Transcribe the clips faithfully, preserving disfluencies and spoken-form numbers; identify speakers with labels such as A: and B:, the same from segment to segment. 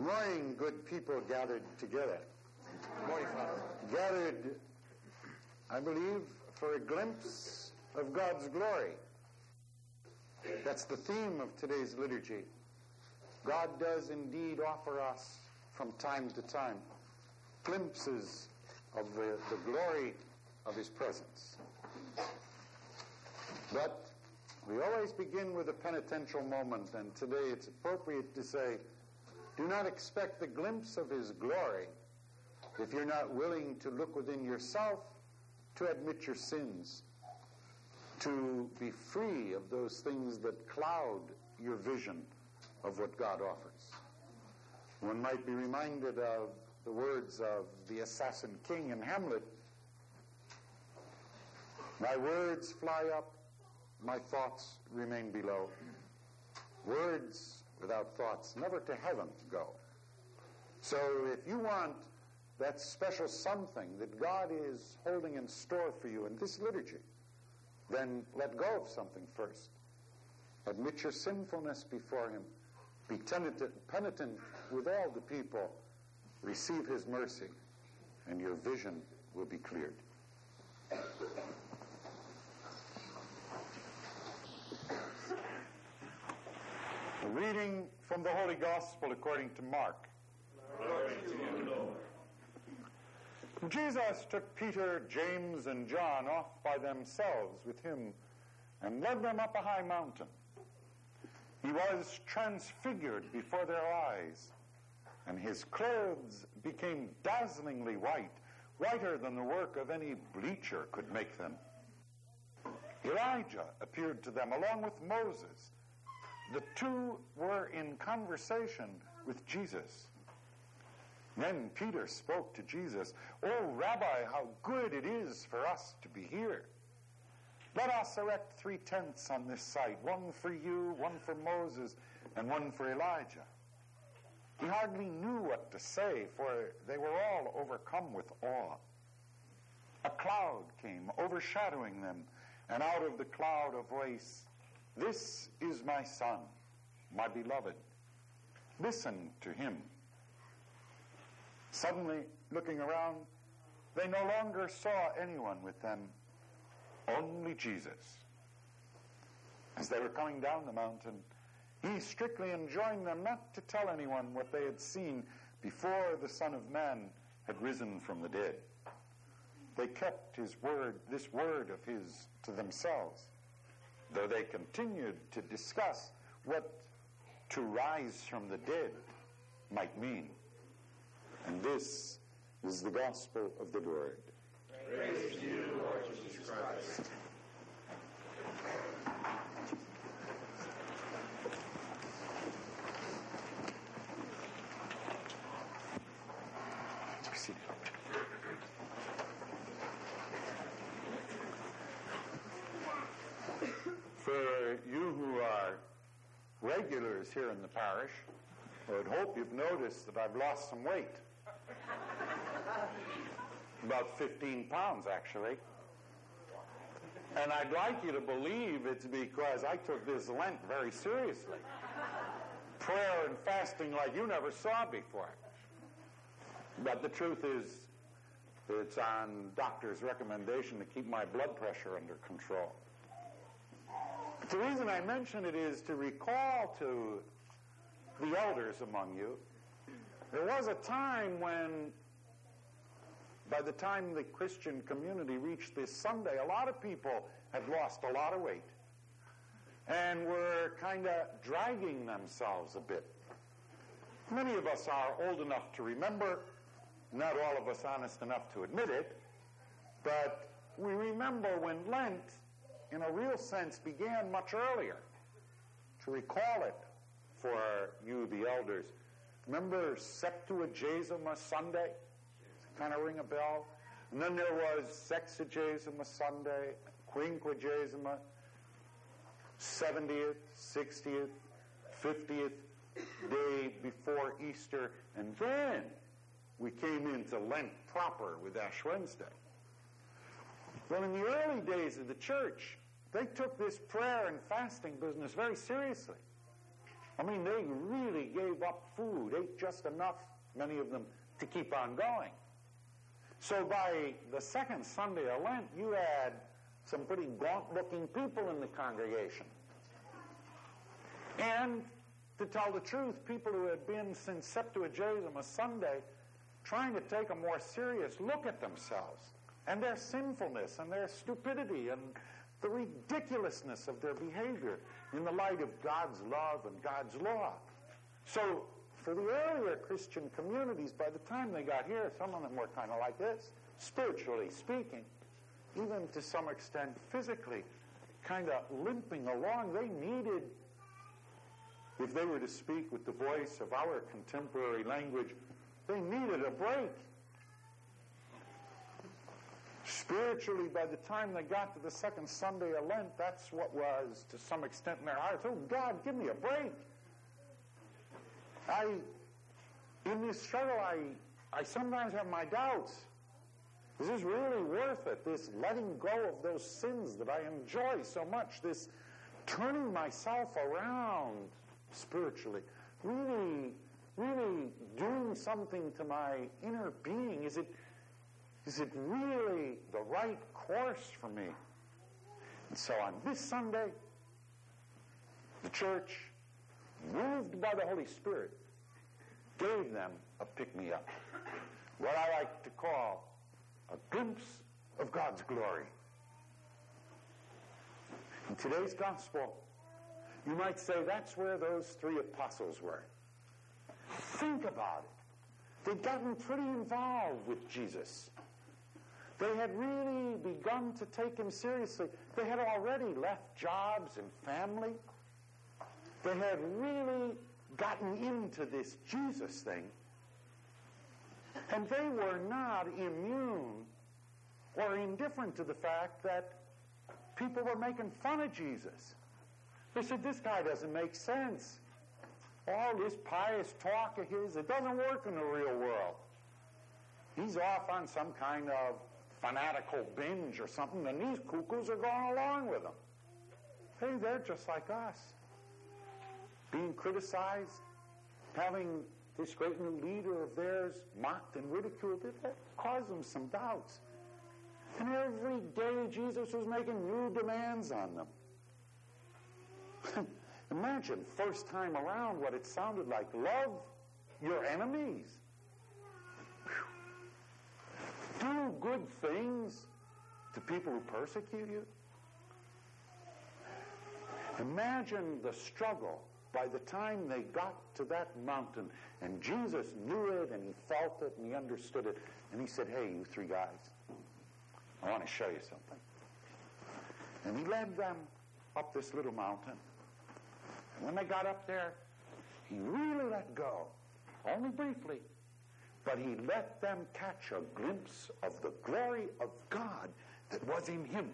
A: morning, good people gathered together.
B: Good morning, Father.
A: Gathered, I believe, for a glimpse of God's glory. That's the theme of today's liturgy. God does indeed offer us, from time to time, glimpses of the, the glory of His presence. But we always begin with a penitential moment, and today it's appropriate to say, do not expect the glimpse of His glory if you're not willing to look within yourself, to admit your sins, to be free of those things that cloud your vision of what God offers. One might be reminded of the words of the assassin king in Hamlet. My words fly up, my thoughts remain below. Words without thoughts never to heaven go. So if you want that special something that God is holding in store for you in this liturgy, then let go of something first. Admit your sinfulness before Him. Be penitent, penitent with all the people. Receive His mercy, and your vision will be cleared. A reading from the Holy Gospel according to Mark.
C: Glory to you, Lord.
A: Jesus took Peter, James, and John off by themselves with Him and led them up a high mountain. He was transfigured before their eyes, and His clothes became dazzlingly white, whiter than the work of any bleacher could make them. Elijah appeared to them along with Moses. The two were in conversation with Jesus. Then Peter spoke to Jesus, "O Rabbi, how good it is for us to be here. Let us erect three tents on this site, one for you, one for Moses, and one for Elijah." He hardly knew what to say, for they were all overcome with awe. A cloud came, overshadowing them, and out of the cloud a voice, "This is my Son, my beloved. Listen to Him." Suddenly, looking around, they no longer saw anyone with them, only Jesus. As they were coming down the mountain, He strictly enjoined them not to tell anyone what they had seen before the Son of Man had risen from the dead. They kept His word, this word of His, to themselves, though they continued to discuss what to rise from the dead might mean. And this is the gospel of the Lord.
C: Praise to you, Lord Jesus Christ.
A: For you who are regulars here in the parish, I would hope you've noticed that I've lost some weight. About fifteen pounds, actually. And I'd like you to believe it's because I took this Lent very seriously. Prayer and fasting like you never saw before. But the truth is, it's on doctor's recommendation to keep my blood pressure under control. But the reason I mention it is to recall to the elders among you, there was a time when, by the time the Christian community reached this Sunday, a lot of people had lost a lot of weight and were kind of dragging themselves a bit. Many of us are old enough to remember, not all of us honest enough to admit it, but we remember when Lent, in a real sense, began much earlier. To recall it for you, the elders, remember Septuagesima Sunday? Kind of ring a bell? And then there was Sexagesima Sunday, Quinquagesima, seventieth, sixtieth, fiftieth day before Easter, and then we came into Lent proper with Ash Wednesday. Well, in the early days of the church, they took this prayer and fasting business very seriously. I mean, they really gave up food, ate just enough, many of them, to keep on going. So by the second Sunday of Lent, you had some pretty gaunt-looking people in the congregation. And, to tell the truth, people who had been since Septuagesima Sunday trying to take a more serious look at themselves and their sinfulness and their stupidity and the ridiculousness of their behavior in the light of God's love and God's law. So, for the earlier Christian communities, by the time they got here, some of them were kind of like this, spiritually speaking, even to some extent physically, kind of limping along. They needed, if they were to speak with the voice of our contemporary language, they needed a break. Spiritually, by the time they got to the second Sunday of Lent, that's what was, to some extent, in their hearts. Oh, God, give me a break. I, in this struggle, I, I sometimes have my doubts. Is this really worth it? This letting go of those sins that I enjoy so much, this turning myself around spiritually, really, really doing something to my inner being. Is it, is it really the right course for me? And so on this Sunday, the church, moved by the Holy Spirit, gave them a pick-me-up. What I like to call a glimpse of God's glory. In today's gospel, you might say that's where those three apostles were. Think about it. They'd gotten pretty involved with Jesus. They had really begun to take him seriously. They had already left jobs and family. They had really gotten into this Jesus thing. And they were not immune or indifferent to the fact that people were making fun of Jesus. They said, this guy doesn't make sense. All this pious talk of his, it doesn't work in the real world. He's off on some kind of fanatical binge or something, and these cuckoos are going along with him. Hey, they're just like us. Being criticized, having this great new leader of theirs mocked and ridiculed, it caused them some doubts. And every day Jesus was making new demands on them. Imagine, first time around, what it sounded like. Love your enemies. Whew. Do good things to people who persecute you. Imagine the struggle by the time they got to that mountain, and Jesus knew it, and he felt it, and he understood it, and he said, hey, you three guys, I want to show you something. And he led them up this little mountain. And when they got up there, he really let go, only briefly, but he let them catch a glimpse of the glory of God that was in him.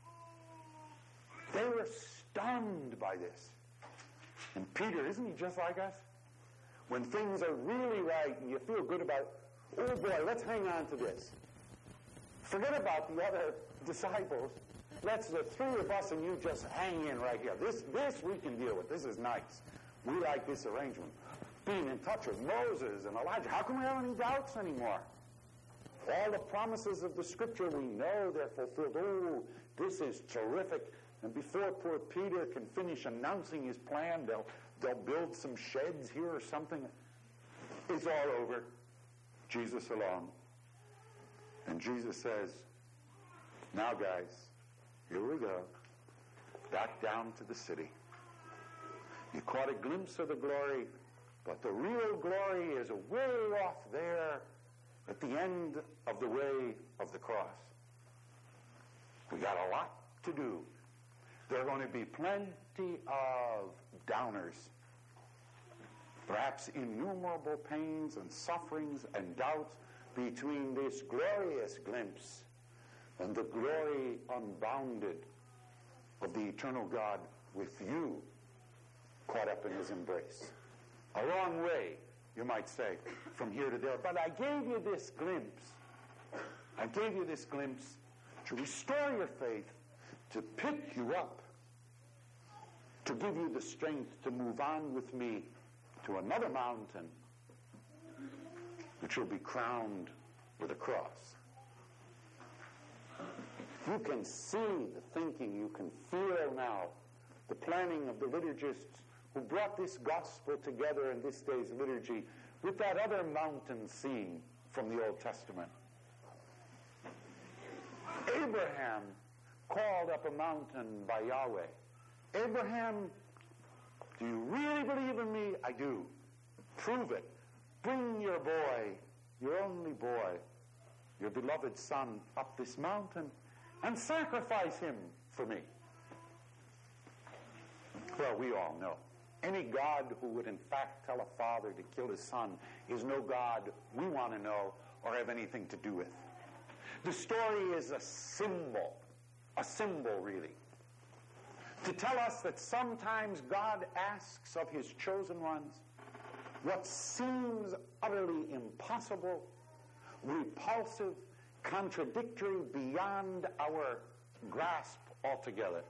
A: They were stunned by this. And Peter, isn't he just like us? When things are really right and you feel good about, oh boy, let's hang on to this. Forget about the other disciples. Let's, the three of us and you, just hang in right here. This, this we can deal with. This is nice. We like this arrangement. Being in touch with Moses and Elijah. How can we have any doubts anymore? All the promises of the Scripture, we know they're fulfilled. Oh, this is terrific. And before poor Peter can finish announcing his plan, they'll, they'll build some sheds here or something. It's all over. Jesus alone. And Jesus says, now guys, here we go. Back down to the city. You caught a glimpse of the glory, but the real glory is way off there at the end of the way of the cross. We got a lot to do. There are going to be plenty of downers, perhaps innumerable pains and sufferings and doubts between this glorious glimpse and the glory unbounded of the eternal God with you caught up in his embrace. A long way, you might say, from here to there. But I gave you this glimpse. I gave you this glimpse to restore your faith, to pick you up, to give you the strength to move on with me to another mountain, which will be crowned with a cross. You can see the thinking, you can feel now the planning of the liturgists who brought this gospel together in this day's liturgy with that other mountain scene from the Old Testament. Abraham called up a mountain by Yahweh. Abraham, do you really believe in me? I do. Prove it. Bring your boy, your only boy, your beloved son, up this mountain and sacrifice him for me. Well, we all know. Any God who would in fact tell a father to kill his son is no God we want to know or have anything to do with. The story is a symbol, a symbol really, to tell us that sometimes God asks of his chosen ones what seems utterly impossible, repulsive, contradictory, beyond our grasp altogether.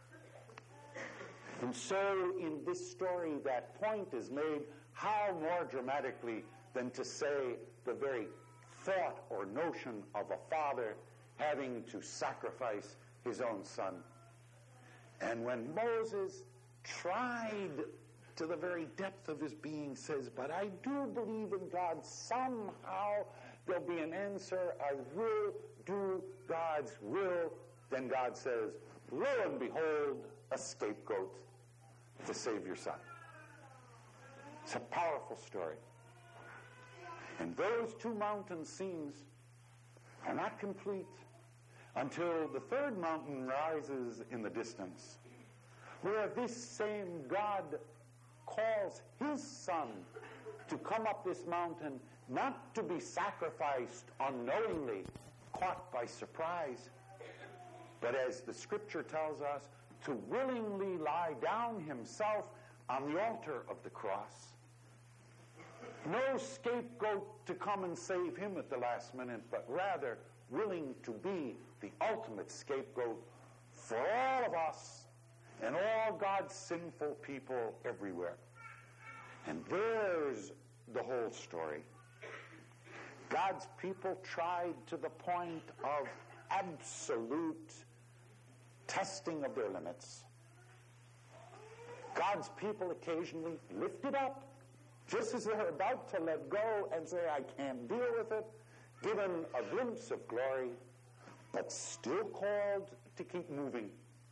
A: And so in this story, that point is made how more dramatically than to say the very thought or notion of a father having to sacrifice his own son. And when Moses tried to the very depth of his being says, but I do believe in God, somehow there'll be an answer, I will do God's will, then God says, lo and behold, a scapegoat to save your son. It's a powerful story. And those two mountain scenes are not complete until the third mountain rises in the distance, where this same God calls his son to come up this mountain, not to be sacrificed unknowingly, caught by surprise, but as the scripture tells us, to willingly lie down himself on the altar of the cross. No scapegoat to come and save him at the last minute, but rather willing to be the ultimate scapegoat for all of us and all God's sinful people everywhere. And there's the whole story. God's people tried to the point of absolute testing of their limits. God's people occasionally lifted up, just as they're about to let go and say, I can't deal with it, given a glimpse of glory, but still called to keep moving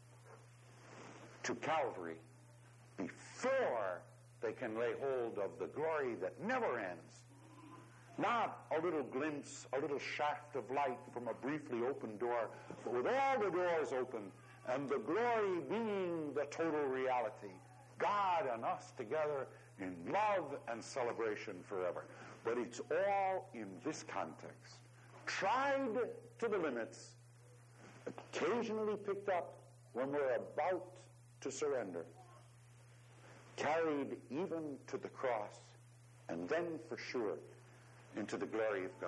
A: to Calvary before they can lay hold of the glory that never ends. Not a little glimpse, a little shaft of light from a briefly open door, but with all the doors open and the glory being the total reality. God and us together in love and celebration forever. But it's all in this context. Tried to the limits, occasionally picked up when we're about to surrender, carried even to the cross, and then for sure into the glory of God.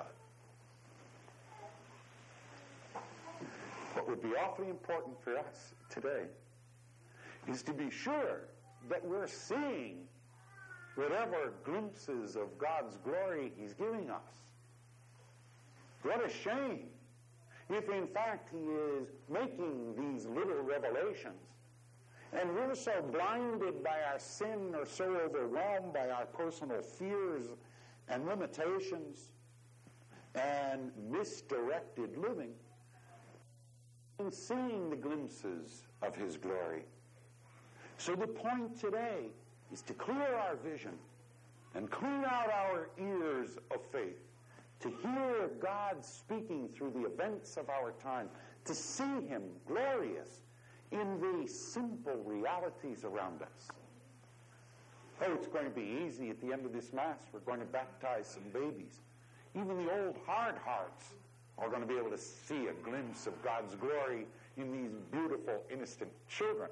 A: What would be awfully important for us today is to be sure that we're seeing whatever glimpses of God's glory he's giving us. What a shame if in fact he is making these little revelations and we're so blinded by our sin or so overwhelmed by our personal fears and limitations and misdirected living in seeing the glimpses of his glory. So the point today is to clear our vision and clean out our ears of faith, to hear God speaking through the events of our time, to see him glorious in the simple realities around us. Oh, it's going to be easy at the end of this Mass. We're going to baptize some babies. Even the old hard hearts are going to be able to see a glimpse of God's glory in these beautiful, innocent children.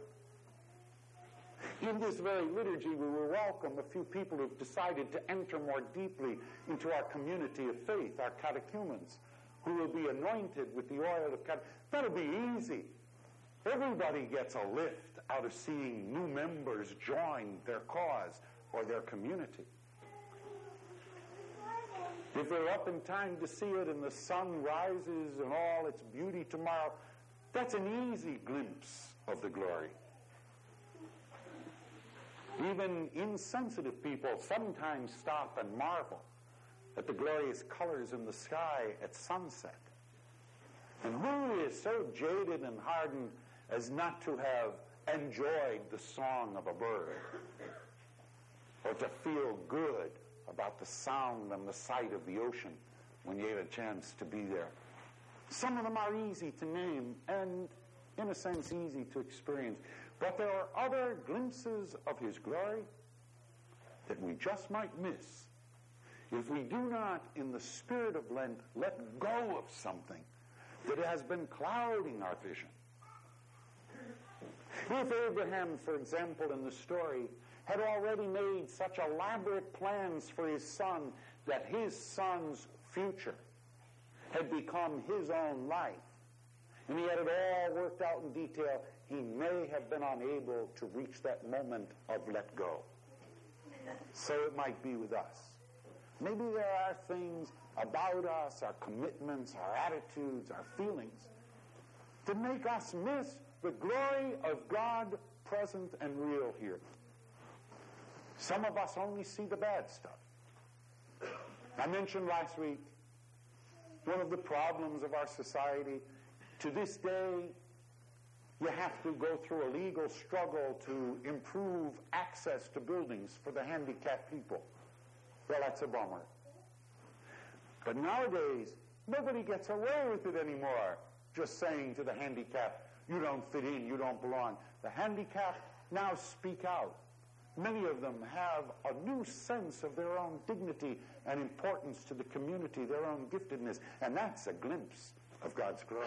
A: In this very liturgy, we will welcome a few people who've decided to enter more deeply into our community of faith, our catechumens, who will be anointed with the oil of catechumens. That'll be easy. Everybody gets a lift out of seeing new members join their cause or their community. If they're up in time to see it and the sun rises in all its beauty tomorrow, that's an easy glimpse of the glory. Even insensitive people sometimes stop and marvel at the glorious colors in the sky at sunset. And who is so jaded and hardened as not to have enjoyed the song of a bird, or to feel good about the sound and the sight of the ocean when you had a chance to be there? Some of them are easy to name and, in a sense, easy to experience. But there are other glimpses of his glory that we just might miss if we do not, in the spirit of Lent, let go of something that has been clouding our vision. If Abraham, for example, in the story, had already made such elaborate plans for his son that his son's future had become his own life, and he had it all worked out in detail, he may have been unable to reach that moment of let go. So it might be with us. Maybe there are things about us, our commitments, our attitudes, our feelings, that make us miss the glory of God present and real here. Some of us only see the bad stuff. I mentioned last week one of the problems of our society. To this day, you have to go through a legal struggle to improve access to buildings for the handicapped people. Well, that's a bummer. But nowadays, nobody gets away with it anymore, just saying to the handicapped, you don't fit in, you don't belong. The handicapped now speak out. Many of them have a new sense of their own dignity and importance to the community, their own giftedness, and that's a glimpse of God's glory.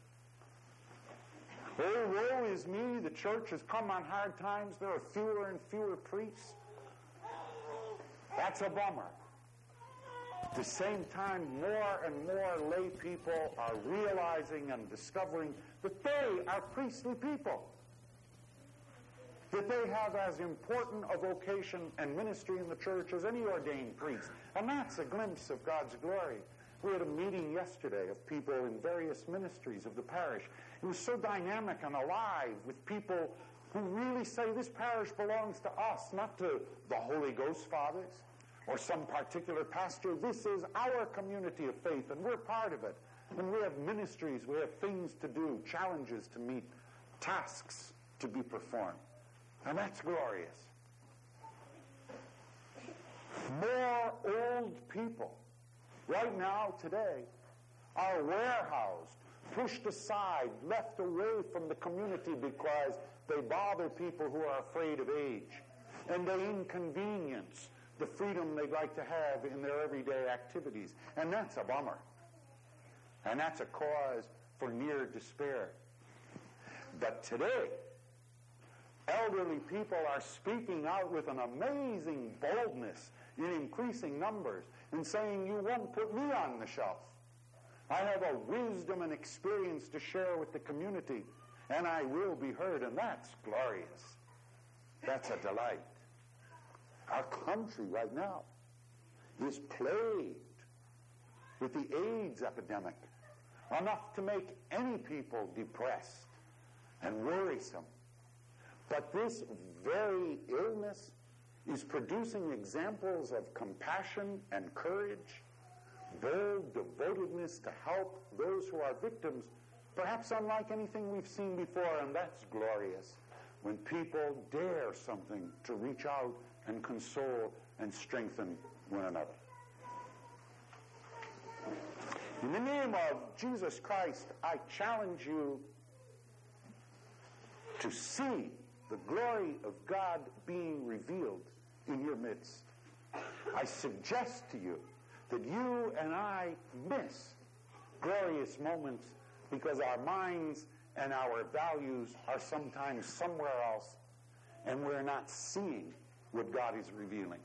A: Oh, woe is me, the church has come on hard times, there are fewer and fewer priests. That's a bummer. At the same time, more and more lay people are realizing and discovering that they are priestly people, that they have as important a vocation and ministry in the church as any ordained priest. And that's a glimpse of God's glory. We had a meeting yesterday of people in various ministries of the parish. It was so dynamic and alive with people who really say this parish belongs to us, not to the Holy Ghost Fathers or some particular pastor. This is our community of faith, and we're part of it. And we have ministries, we have things to do, challenges to meet, tasks to be performed. And that's glorious. More old people right now, today, are warehoused, pushed aside, left away from the community because they bother people who are afraid of age, and they inconvenience the freedom they'd like to have in their everyday activities. And that's a bummer. And that's a cause for near despair. But today, elderly people are speaking out with an amazing boldness in increasing numbers and saying, you won't put me on the shelf. I have a wisdom and experience to share with the community, and I will be heard, and that's glorious. That's a delight. Our country right now is plagued with the AIDS epidemic, enough to make any people depressed and worrisome. But this very illness is producing examples of compassion and courage, bold devotedness to help those who are victims, perhaps unlike anything we've seen before, and that's glorious, when people dare something to reach out and console and strengthen one another. In the name of Jesus Christ, I challenge you to see the glory of God being revealed in your midst. I suggest to you that you and I miss glorious moments because our minds and our values are sometimes somewhere else, and we're not seeing what God is revealing.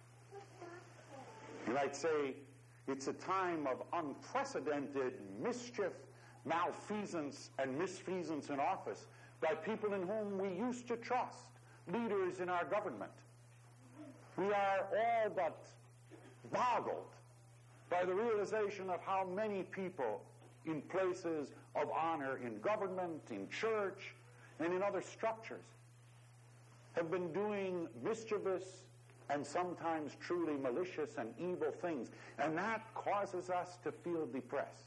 A: You might say it's a time of unprecedented mischief, malfeasance, and misfeasance in office by people in whom we used to trust, leaders in our government. We are all but boggled by the realization of how many people in places of honor in government, in church, and in other structures have been doing mischievous and sometimes truly malicious and evil things. And that causes us to feel depressed.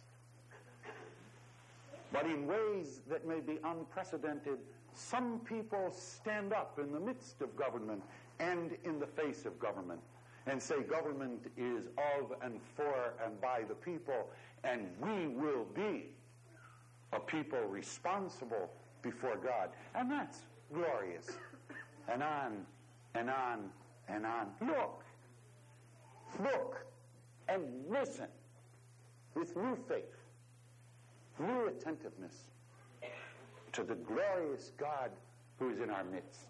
A: But in ways that may be unprecedented, some people stand up in the midst of government and in the face of government and say government is of and for and by the people, and we will be a people responsible before God. And that's glorious. And on and on and on. Look. Look and listen with new faith, new attentiveness to the glorious God who is in our midst.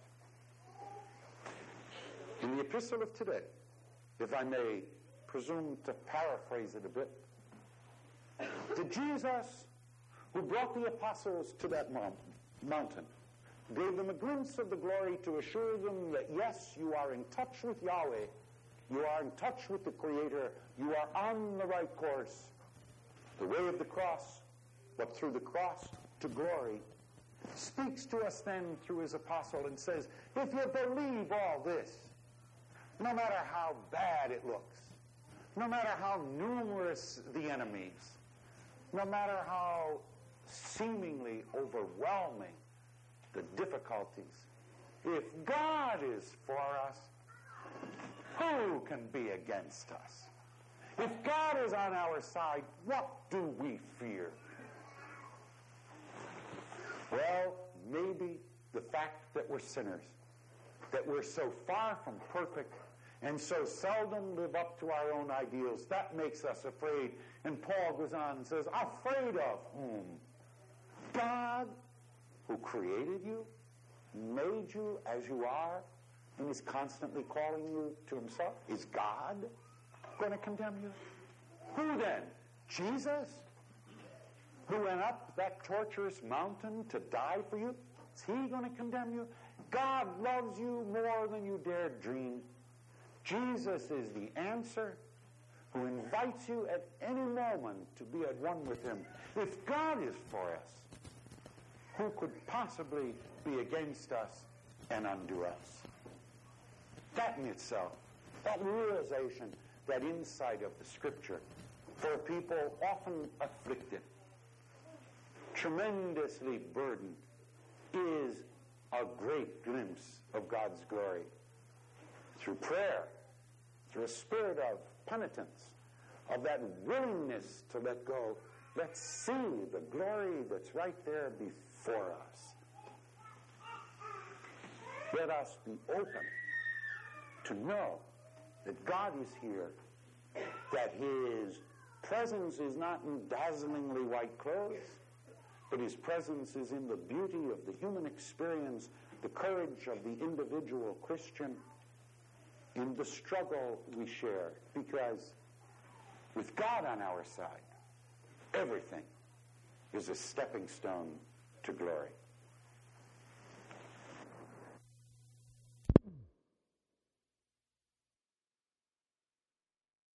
A: In the epistle of today, if I may presume to paraphrase it a bit, the Jesus who brought the apostles to that mountain gave them a glimpse of the glory to assure them that, yes, you are in touch with Yahweh, you are in touch with the Creator, you are on the right course, the way of the cross, but through the cross to glory, speaks to us then through his apostle and says, if you believe all this, no matter how bad it looks, no matter how numerous the enemies, no matter how seemingly overwhelming the difficulties, if God is for us, who can be against us? If God is on our side, what do we fear? Well, maybe the fact that we're sinners, that we're so far from perfect and so seldom live up to our own ideals, that makes us afraid. And Paul goes on and says, afraid of whom? God, who created you, made you as you are, and is constantly calling you to himself. Is God going to condemn you? Who then? Jesus? Who went up that torturous mountain to die for you? Is he going to condemn you? God loves you more than you dare dream. Jesus is the answer, who invites you at any moment to be at one with him. If God is for us, who could possibly be against us and undo us? That in itself, that realization, that insight of the Scripture, for people often afflicted, tremendously burdened, is a great glimpse of God's glory. Through prayer, through a spirit of penitence, of that willingness to let go, let's see the glory that's right there before us. Let us be open to know that God is here, that his presence is not in dazzlingly white clothes, but his presence is in the beauty of the human experience, the courage of the individual Christian, in the struggle we share. Because with God on our side, everything is a stepping stone to glory.